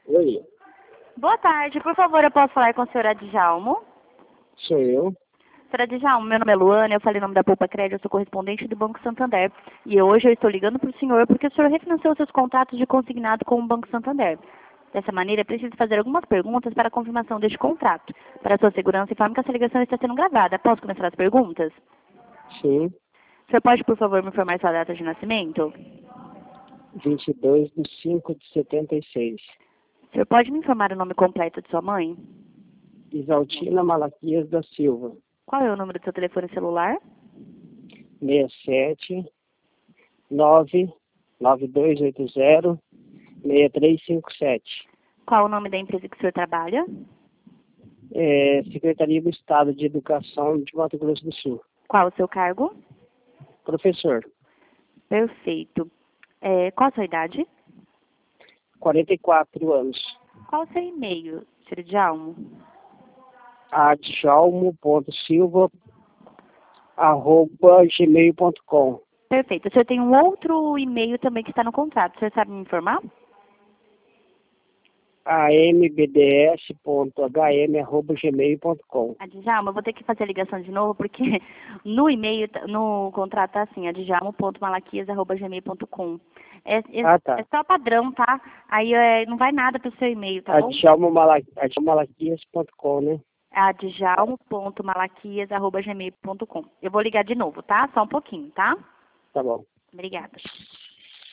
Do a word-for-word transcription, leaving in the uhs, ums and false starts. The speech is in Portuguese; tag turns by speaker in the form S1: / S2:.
S1: Oi,
S2: Boa tarde, por favor, eu posso falar com a senhora Djalmo?
S1: sou eu.
S2: Senhora Djalmo, meu nome é Luana, eu falei o nome da Poupa Crédito, eu sou correspondente do Banco Santander. E hoje eu estou ligando para o senhor porque o senhor refinanciou seus contratos de consignado com o Banco Santander. Dessa maneira, é preciso fazer algumas perguntas para a confirmação deste contrato. Para a sua segurança, informe que essa ligação está sendo gravada. Posso começar as perguntas?
S1: Sim,
S2: O senhor pode, por favor, me informar sua data de nascimento?
S1: vinte e dois de cinco de setenta e seis.
S2: O senhor pode me informar o nome completo de sua mãe?
S1: Isaltina Malaquias da Silva,
S2: Qual é o número do seu telefone celular?
S1: seis sete nove nove dois oito zero seis três cinco sete.
S2: Qual o nome da empresa que o senhor trabalha?
S1: É, Secretaria do Estado de Educação de Mato Grosso do Sul.
S2: Qual o seu cargo?
S1: Professor,
S2: Perfeito. É, qual a sua idade?
S1: quarenta e quatro anos.
S2: Qual o seu e-mail, senhor Djalmo?
S1: adjalmo.silva arroba gmail ponto com.
S2: Perfeito. O senhor tem um outro e-mail também que está no contrato. O senhor sabe me informar?
S1: ambds.hm arroba gmail ponto com.
S2: A Djalma, eu vou ter que fazer a ligação de novo, porque no e-mail, tá- no contrato tá assim, adjalmo ponto malaquias arroba gmail ponto com. É, é,
S1: Ah, tá.
S2: é só padrão, tá? Aí é, não vai nada pro seu e-mail, tá bom?
S1: adjalmo malaquias ponto com, né?
S2: adjalmo ponto malaquias arroba gmail ponto com. Eu vou ligar de novo, tá? Só um pouquinho, tá?
S1: Tá bom.
S2: Obrigada.